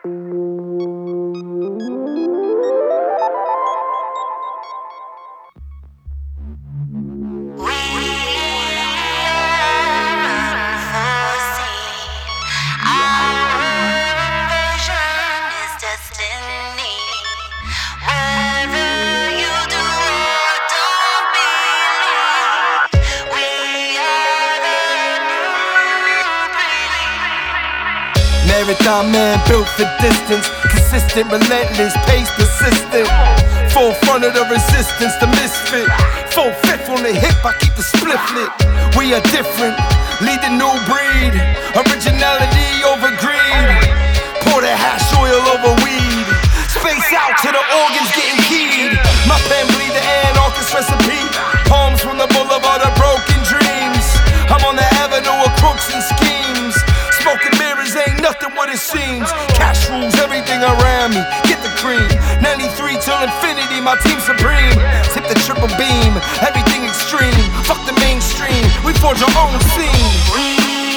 Marathon man built for distance, consistent, relentless, pace persistent. Forefront of the resistance, the misfit. 4/5 on the hip, I keep the split lit. We are different, lead the new breed. Originality over greed. Pour the hash oil over weed. Space out to the organs getting keyed. My pen bleed the anarchist recipe. Palms from the boulevard of broken dreams. I'm on the avenue of crooks and schemes. Smoking mirrors ain't nothing what it seems. Cash rules everything around me. Get the cream. 93 till infinity, my team supreme. Tip the triple beam, everything extreme. Fuck the mainstream, we forge our own scene.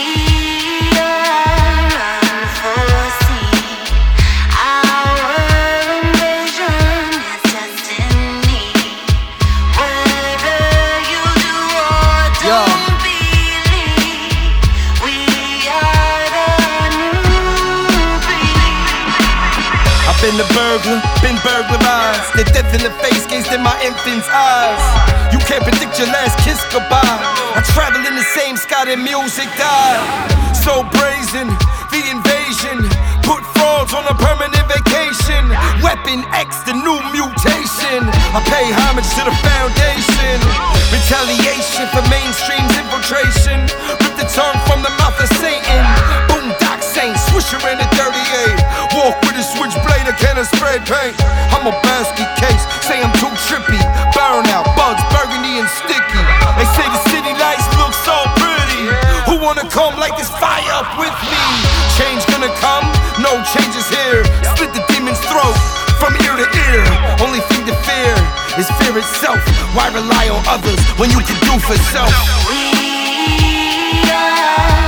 Been the burglar, been burglarized. The death in the face gazed in my infant's eyes. You can't predict your last kiss goodbye. I travel in the same sky that music died. So brazen, the invasion. Put frauds on a permanent vacation. Weapon X, the new mutation. I pay homage to the foundation. Retaliation for mainstream's infiltration. Rip the tongue from the mouth of Satan. Boondock Saint, swisher in a 38. Walk with a switchblade, a can of spray paint. I'm a basket case, say I'm too trippy. Burnout, buds, burgundy and sticky. They say the city lights look so pretty. Who wanna come light this fire up with me? Change gonna come? No changes here. Split the demon's throat from ear to ear. Only thing to fear is fear itself. Why rely on others when you can do for self? We are